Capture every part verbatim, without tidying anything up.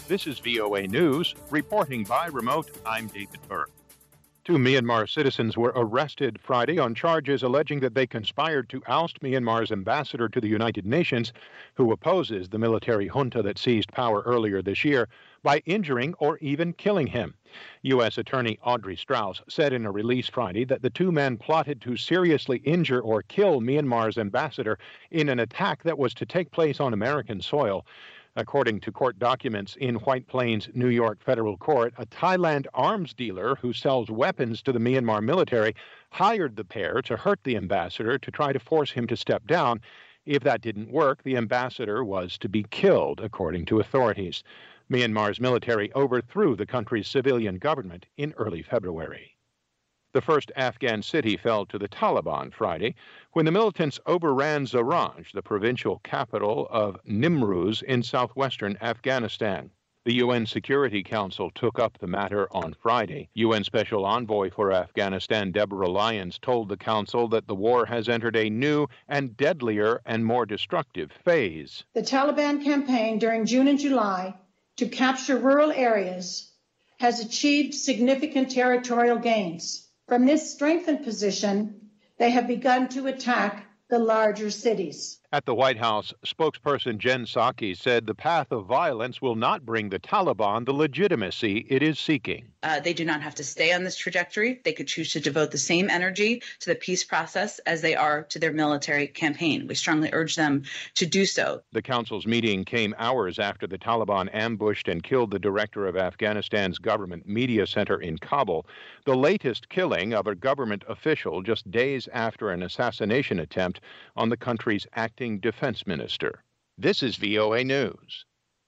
This is V O A News. Reporting by remote, I'm David Burke. Two Myanmar citizens were arrested Friday on charges alleging that they conspired to oust Myanmar's ambassador to the United Nations, who opposes the military junta that seized power earlier this year, by injuring or even killing him. U S. Attorney Audrey Strauss said in a release Friday that the two men plotted to seriously injure or kill Myanmar's ambassador in an attack that was to take place on American soil. According to court documents in White Plains, New York federal court, a Thailand arms dealer who sells weapons to the Myanmar military hired the pair to hurt the ambassador to try to force him to step down. If that didn't work, the ambassador was to be killed, according to authorities. Myanmar's military overthrew the country's civilian government in early February. The first Afghan city fell to the Taliban Friday when the militants overran Zaranj, the provincial capital of Nimruz in southwestern Afghanistan. The U N Security Council took up the matter on Friday. U N Special Envoy for Afghanistan Deborah Lyons told the council that the war has entered a new and deadlier and more destructive phase. The Taliban campaign during June and July to capture rural areas has achieved significant territorial gains. From this strengthened position, they have begun to attack the larger cities. At the White House, spokesperson Jen Psaki said the path of violence will not bring the Taliban the legitimacy it is seeking. Uh, they do not have to stay on this trajectory. They could choose to devote the same energy to the peace process as they are to their military campaign. We strongly urge them to do so. The council's meeting came hours after the Taliban ambushed and killed the director of Afghanistan's government media center in Kabul, the latest killing of a government official just days after an assassination attempt on the country's acting defense minister. This is V O A News.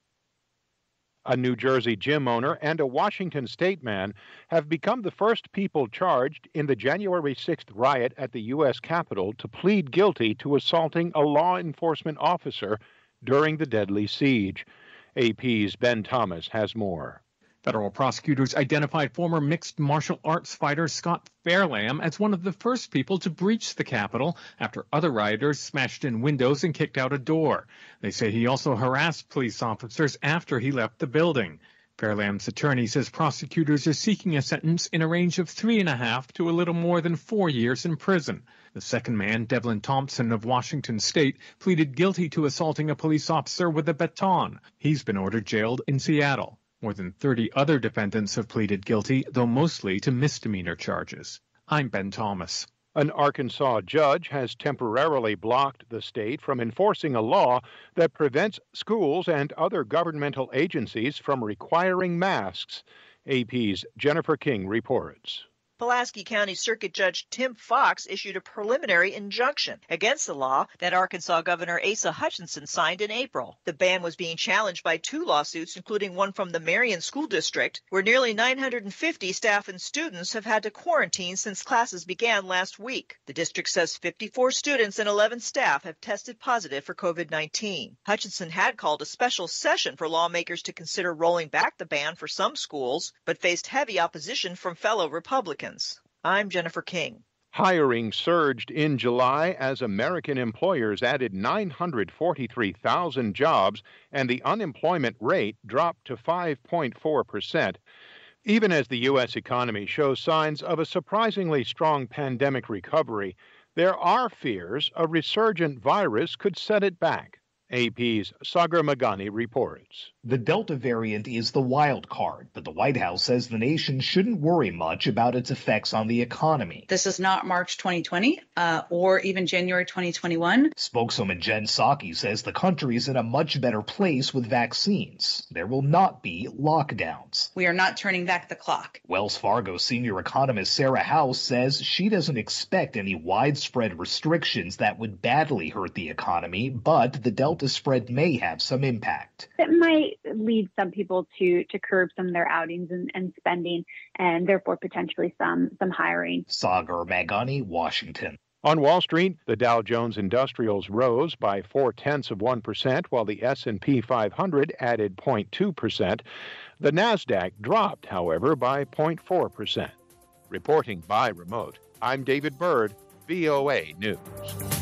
A New Jersey gym owner and a Washington state man have become the first people charged in the January sixth riot at the U S Capitol to plead guilty to assaulting a law enforcement officer during the deadly siege. A P's Ben Thomas has more. Federal prosecutors identified former mixed martial arts fighter Scott Fairlamb as one of the first people to breach the Capitol after other rioters smashed in windows and kicked out a door. They say he also harassed police officers after he left the building. Fairlamb's attorney says prosecutors are seeking a sentence in a range of three and a half to a little more than four years in prison. The second man, Devlin Thompson of Washington State, pleaded guilty to assaulting a police officer with a baton. He's been ordered jailed in Seattle. More than thirty other defendants have pleaded guilty, though mostly to misdemeanor charges. I'm Ben Thomas. An Arkansas judge has temporarily blocked the state from enforcing a law that prevents schools and other governmental agencies from requiring masks. A P's Jennifer King reports. Pulaski County Circuit Judge Tim Fox issued a preliminary injunction against the law that Arkansas Governor Asa Hutchinson signed in April. The ban was being challenged by two lawsuits, including one from the Marion School District, where nearly nine hundred fifty staff and students have had to quarantine since classes began last week. The district says fifty-four students and eleven staff have tested positive for COVID nineteen. Hutchinson had called a special session for lawmakers to consider rolling back the ban for some schools, but faced heavy opposition from fellow Republicans. I'm Jennifer King. Hiring surged in July as American employers added nine hundred forty-three thousand jobs and the unemployment rate dropped to five point four percent. Even as the U S economy shows signs of a surprisingly strong pandemic recovery, there are fears a resurgent virus could set it back. A P's Sagar Magani reports. The Delta variant is the wild card, but the White House says the nation shouldn't worry much about its effects on the economy. This is not March twenty twenty uh, or even January twenty twenty-one. Spokeswoman Jen Psaki says the country is in a much better place with vaccines. There will not be lockdowns. We are not turning back the clock. Wells Fargo senior economist Sarah House says she doesn't expect any widespread restrictions that would badly hurt the economy, but the Delta The spread may have some impact. It might lead some people to to curb some of their outings and, and spending, and therefore potentially some some hiring. Sagar Magani, Washington. On Wall Street, the Dow Jones Industrials rose by four-tenths of one percent, while the S and P five hundred added zero point two percent. The NASDAQ dropped, however, by zero point four percent. Reporting by remote, I'm David Byrd, V O A News.